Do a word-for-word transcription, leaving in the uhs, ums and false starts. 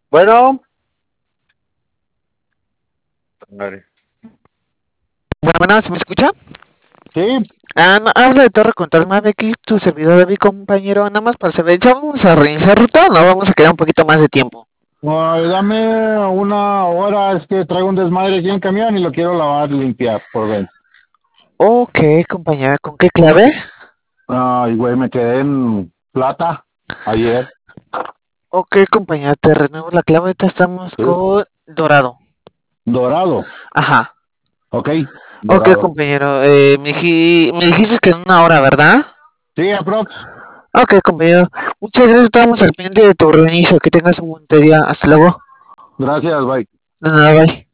Bueno, madre. Bueno, bueno, ¿se me escucha? Sí, Ah, no, habla de Torre Control más de aquí, tu servidor de mi compañero, nada más para saber, ¿ya vamos a reiniciar ruta o no vamos a quedar un poquito más de tiempo? ay, dame una hora, es que traigo un desmadre aquí en el camión y lo quiero lavar y limpiar por dentro. Ok, compañera, ¿con qué clave? Ay, güey, me quedé en plata ayer. Ok, compañera, te renuevo la clave, ahorita estamos ¿Sí? con Dorado. Dorado, Ajá. ok, Ok, dorado. compañero, eh, me, dij- me dijiste que en una hora, ¿verdad? Sí, aprox. Ok, compañero, muchas gracias, estamos al pendiente de tu reinicio, que tengas un buen día, hasta luego. Gracias, bye. De nada, bye.